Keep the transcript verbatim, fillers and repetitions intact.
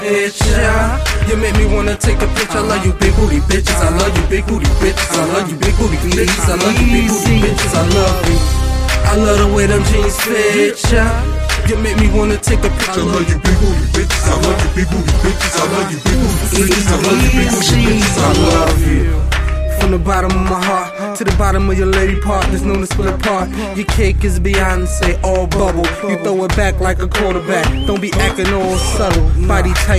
Bitch, yeah. You make me wanna take a picture. I love you big booty bitches. I love you big booty bitches. I love you big booty bitches. I love you big booty bitches. I love you. I love the way them jeans fit, yeah. You make me wanna take a picture. I love you big booty bitches. I love you big booty bitches. I love you big booty bitches. I love you big booty bitches. I love you. From the bottom of my heart to the bottom of your lady part, there's no to split apart. Your cake is Beyonce, all bubble. You throw it back like a quarterback. Don't be acting all subtle. Body type